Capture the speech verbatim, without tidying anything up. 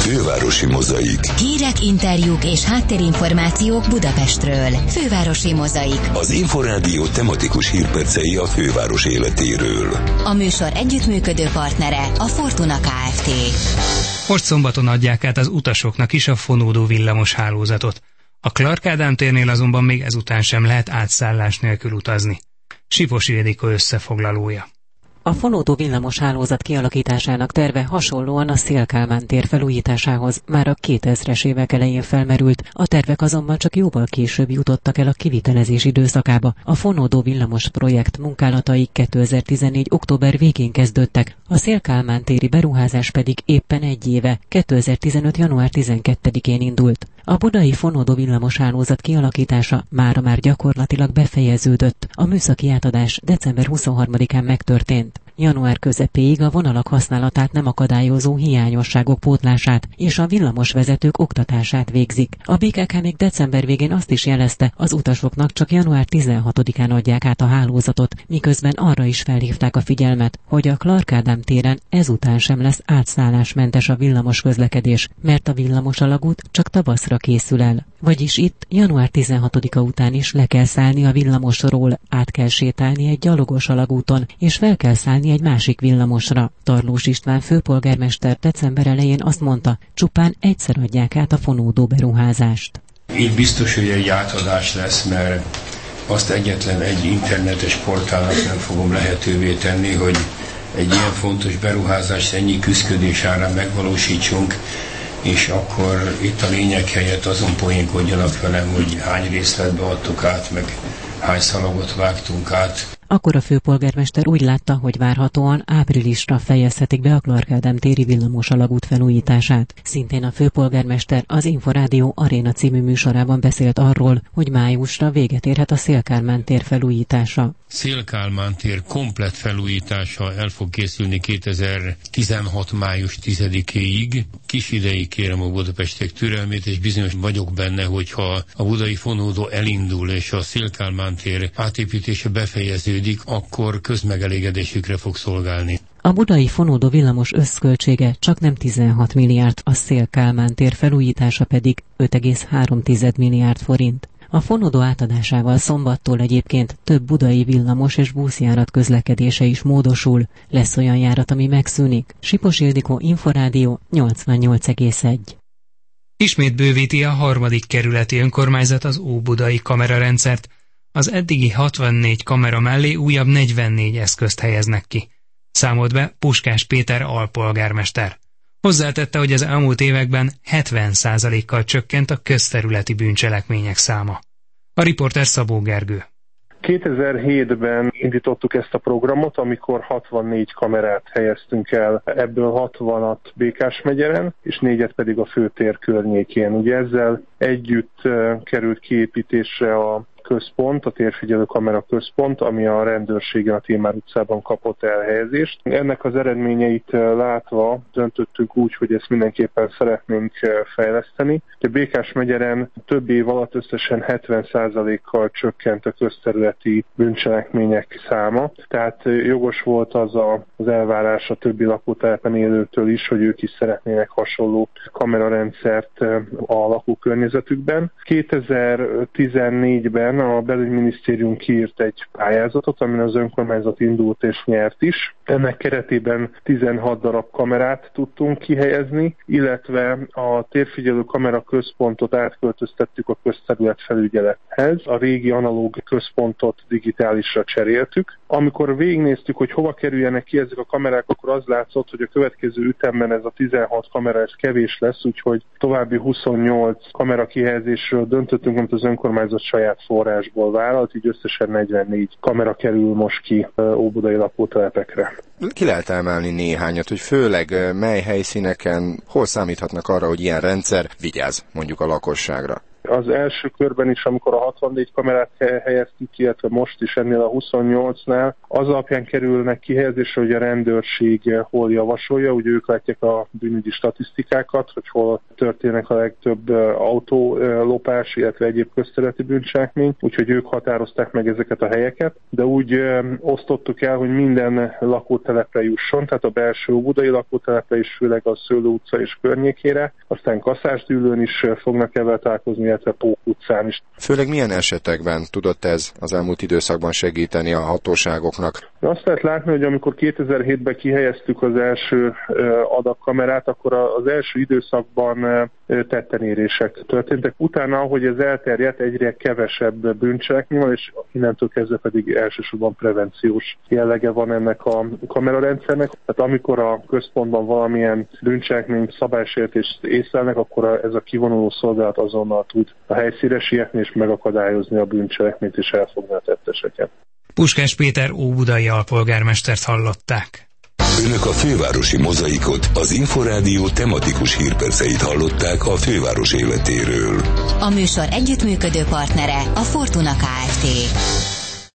Fővárosi Mozaik. Hírek, interjúk és háttérinformációk Budapestről. Fővárosi Mozaik. Az Inforádió tematikus hírpercei a főváros életéről. A műsor együttműködő partnere a Fortuna Kft. Most szombaton adják át az utasoknak is a fonódó villamos hálózatot. A Clark Ádám térnél azonban még ezután sem lehet átszállás nélkül utazni. Sipos Ildikó összefoglalója. A fonódó villamos hálózat kialakításának terve hasonlóan a Széll-Kálmán tér felújításához már a kétezres évek elején felmerült, a tervek azonban csak jóval később jutottak el a kivitelezés időszakába. A fonódó villamos projekt munkálatai kétezer-tizennégy október végén kezdődtek, a Széll-Kálmán téri beruházás pedig éppen egy éve, kétezer-tizenöt január tizenkettedikén indult. A budai fonódó villamos hálózat kialakítása mára már gyakorlatilag befejeződött. A műszaki átadás december huszonharmadikán megtörtént. Január közepéig a vonalak használatát nem akadályozó hiányosságok pótlását és a villamosvezetők oktatását végzik. A bé ká ká még december végén azt is jelezte, az utasoknak csak január tizenhatodikán adják át a hálózatot, miközben arra is felhívták a figyelmet, hogy a Clark Ádám téren ezután sem lesz átszállásmentes a villamos közlekedés, mert a villamos alagút csak tavaszra készül el. Vagyis itt január tizenhatodika után is le kell szállni a villamosról, át kell sétálni egy gyalogos alagúton, és fel kell szállni egy másik villamosra. Tarlós István főpolgármester december elején azt mondta, csupán egyszer adják át a fonódó beruházást. Így biztos, hogy egy átadás lesz, mert azt egyetlen egy internetes portálnak nem fogom lehetővé tenni, hogy egy ilyen fontos beruházást ennyi küszködés árán megvalósítsunk, és akkor itt a lényeg helyett azon poénkodjanak velem, hogy hány részletbe adtuk át, meg hány szalagot vágtunk át. Akkor a főpolgármester úgy látta, hogy várhatóan áprilisra fejezhetik be a Clark Ádám téri villamos alagút felújítását. Szintén a főpolgármester az Inforádió Aréna című műsorában beszélt arról, hogy májusra véget érhet a Széll-Kálmán tér felújítása. Széll-Kálmán tér komplett felújítása el fog készülni kétezer-tizenhat május tizedikéig. Kis ideig kérem a budapestiek türelmét, és bizonyos vagyok benne, hogyha a budai fonódó elindul, és a Széll-Kálmán tér átépítése befejeződik, akkor közmegelégedésükre fog szolgálni. A budai fonódó villamos összköltsége csak nem tizenhat milliárd, a Széll-Kálmán tér felújítása pedig öt egész három milliárd forint. A fonódó átadásával szombattól egyébként több budai villamos és buszjárat közlekedése is módosul. Lesz olyan járat, ami megszűnik. Sipos Ildikó, Inforádió, nyolcvannyolc egész egy. Ismét bővíti a harmadik kerületi önkormányzat az óbudai kamerarendszert. Az eddigi hatvannégy kamera mellé újabb negyvennégy eszközt helyeznek ki. Számolt be Puskás Péter alpolgármester. Hozzátette, hogy az elmúlt években hetven százalékkal csökkent a közterületi bűncselekmények száma. A riporter Szabó Gergő. kétezer-hétben indítottuk ezt a programot, amikor hatvannégy kamerát helyeztünk el, ebből hatvanat Békás megyeren, és négyet pedig a főtér környékén. Ugye ezzel együtt került kiépítésre a központ, a térfigyelő kamera központ, ami a rendőrségen a Tilmár utcában kapott elhelyezést. Ennek az eredményeit látva döntöttünk úgy, hogy ezt mindenképpen szeretnénk fejleszteni. A Békás megyeren több év alatt összesen hetven százalékkal csökkent a közterületi bűncselekmények száma, tehát jogos volt az a, az elvárás a többi lakótelepen élőtől is, hogy ők is szeretnének hasonló kamerarendszert a lakókörnyezetükben. kétezer-tizennégyben a belügyminisztérium kiírt egy pályázatot, amin az önkormányzat indult és nyert is. Ennek keretében tizenhat darab kamerát tudtunk kihelyezni, illetve a térfigyelő kamera központot átköltöztettük a közterület felügyelethez. A régi analóg központot digitálisra cseréltük. Amikor végignéztük, hogy hova kerüljenek ki ezek a kamerák, akkor az látszott, hogy a következő ütemben ez a tizenhat kamera ez kevés lesz, úgyhogy további huszonnyolc kamera kihelyezésről döntöttünk, amit az önkormányzat saját forrásból vállalt, így összesen negyvennégy kamera kerül most ki óbudai lakótelepekre. Ki lehet emelni néhányat, hogy főleg mely helyszíneken hol számíthatnak arra, hogy ilyen rendszer vigyáz mondjuk a lakosságra? Az első körben is, amikor a hatvannégy kamerát helyeztük ki, illetve most is ennél a huszonnyolcnál, az alapján kerülnek kihelyezésre, hogy a rendőrség hol javasolja, ugye ők látják a bűnügyi statisztikákat, hogy hol történnek a legtöbb autólopás, illetve egyéb közterületi bűncselekmény, úgyhogy ők határozták meg ezeket a helyeket, de úgy ö, osztottuk el, hogy minden lakótelepre jusson, tehát a belső óbudai lakótelepre is, főleg a Szőlő utca és környékére, aztán Kaszásdűlőn is fognak ebben találkozni, illetve Pók utcán is. Főleg milyen esetekben tudott ez az elmúlt időszakban segíteni a hatóságoknak? Azt lehet látni, hogy amikor kétezer-hétben kihelyeztük az első adagkamerát, akkor az első időszakban tettenérések történtek. Utána, ahogy ez elterjedt, egyre kevesebb bűncselekmény van, és innentől kezdve pedig elsősorban prevenciós jellege van ennek a kamerarendszernek. Tehát amikor a központban valamilyen bűncselekmény szabálysértést észlelnek, akkor ez a kivonuló szolgálat azonnal tud a helyszínre sietni és megakadályozni a bűncselekményt és elfogni a tetteseket. Puskás Péter óbudai alpolgármestert hallották. Önök a fővárosi mozaikot, az Inforádió tematikus hírperceit hallották a főváros életéről. A műsor együttműködő partnere a Fortuna Kft.